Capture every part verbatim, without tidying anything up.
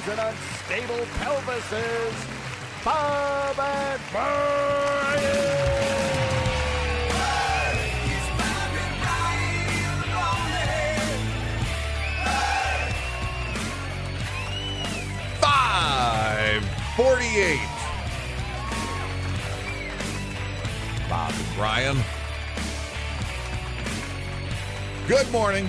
and unstable pelvises, Bob and Brian. five forty-eight. Bob and Brian. Good morning.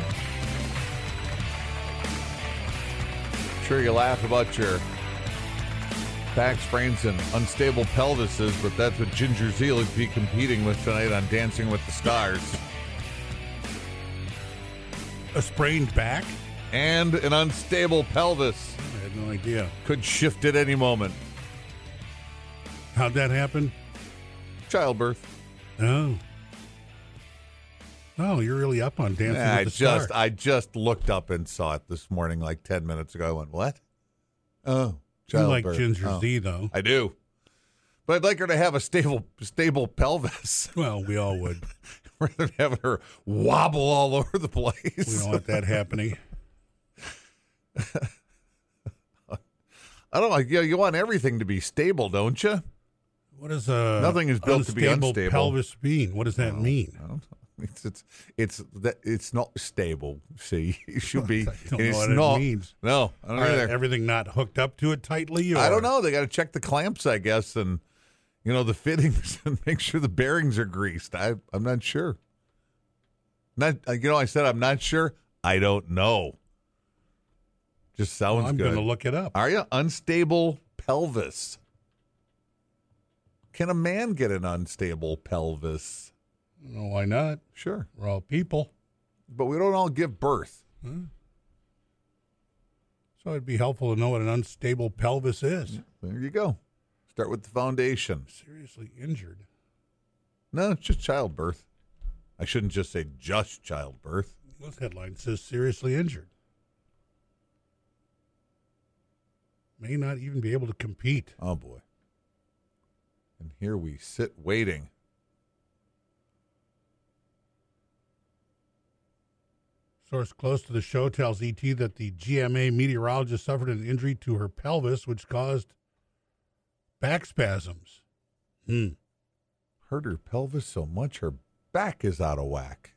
Sure, you laugh about your back sprains and unstable pelvises, but that's what Ginger Zee would be competing with tonight on Dancing with the Stars. A sprained back? And an unstable pelvis. I had no idea. Could shift at any moment. How'd that happen? Childbirth. Oh. Oh, you're really up on Dancing I with the just, Stars. I just looked up and saw it this morning, like ten minutes ago. I went, what? Oh, You like childbirth. Ginger Oh. Z, though. I do. But I'd like her to have a stable, stable pelvis Well, we all would. rather than having her wobble all over the place. We don't want that happening. I don't like. You know, you want everything to be stable, don't you? What does a Nothing is built to be unstable unstable. pelvis mean? What does that mean? I don't know. It's it's it's that it's not stable. See, it should be. I don't know it's what it not, means. No, I don't Are either. everything not hooked up to it tightly? Or? I don't know. They got to check the clamps, I guess, and you know the fittings and make sure the bearings are greased. I I'm not sure. Not you know I said I'm not sure. I don't know. Just sounds Well, I'm good. going to look it up. Are you unstable pelvis? Can a man get an unstable pelvis? No, why not? Sure, We're all people. but we don't all give birth. So it'd be helpful to know what an unstable pelvis is. There you go. Start with the foundation. Seriously injured. No, it's just childbirth. I shouldn't just say just childbirth. This headline says seriously injured. May not even be able to compete. Oh, boy. And here we sit waiting. Source close to the show tells E T that the G M A meteorologist suffered an injury to her pelvis, which caused back spasms. Hmm. Hurt her pelvis so much her back is out of whack.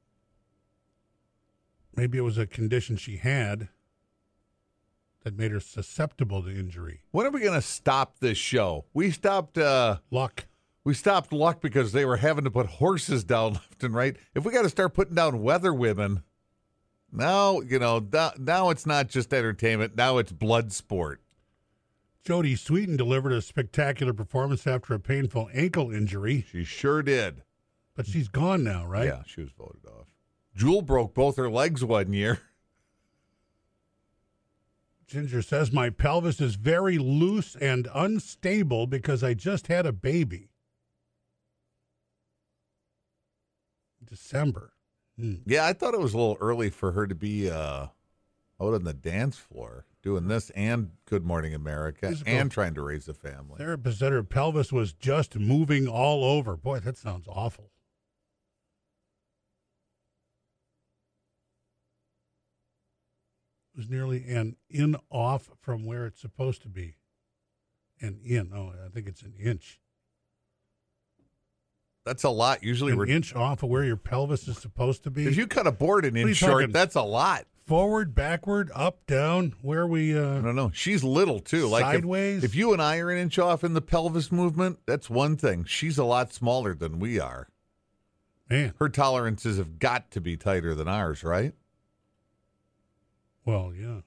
Maybe it was a condition she had that made her susceptible to injury. When are we going to stop this show? We stopped uh, Luck. we stopped luck because they were having to put horses down left and right. If we got to start putting down weather women, now, you know, th- now it's not just entertainment. Now it's blood sport. Jodie Sweetin delivered a spectacular performance after a painful ankle injury, She sure did. but she's gone now, right? Yeah, she was voted off. Jewel broke both her legs one year. Ginger says, my pelvis is very loose and unstable because I just had a baby. December. Hmm. Yeah, I thought it was a little early for her to be uh, out on the dance floor doing this and Good Morning America Physical and trying to raise a family. Therapist said her pelvis was just moving all over. Boy, that sounds awful. It was nearly an in off from where it's supposed to be. An in. Oh, I think it's an inch. That's a lot. Usually An we're inch off of where your pelvis is supposed to be. if you cut a board an What are you inch short, talking? that's a lot. Forward, backward, up, down, where we uh I don't know. She's little too. Like if- Sideways? If, you and I are an inch off in the pelvis movement, that's one thing. She's a lot smaller than we are. man. Her tolerances have got to be tighter than ours, right? Well, yeah.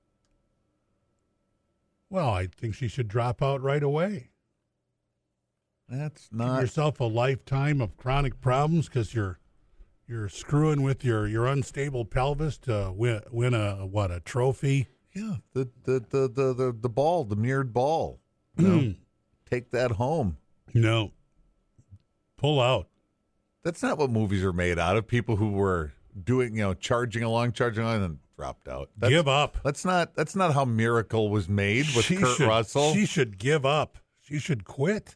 Well, I think she should drop out right away. That's Give not. yourself a lifetime of chronic problems because you're you're screwing with your, your unstable pelvis to win, win a what a trophy. Yeah, the the the the the, the ball, the mirrored ball. You know, Mm. take that home. No, pull out. That's not what movies are made out of. People who were doing, you know, charging along, charging along, and then dropped out. That's, Give up. That's not. That's not how Miracle was made with She Kurt should, Russell. She should give up. She should quit.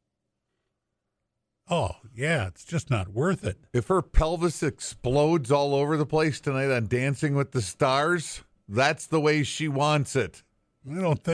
Oh, yeah, it's just not worth it. If her pelvis explodes all over the place tonight on Dancing with the Stars, that's the way she wants it. I don't think.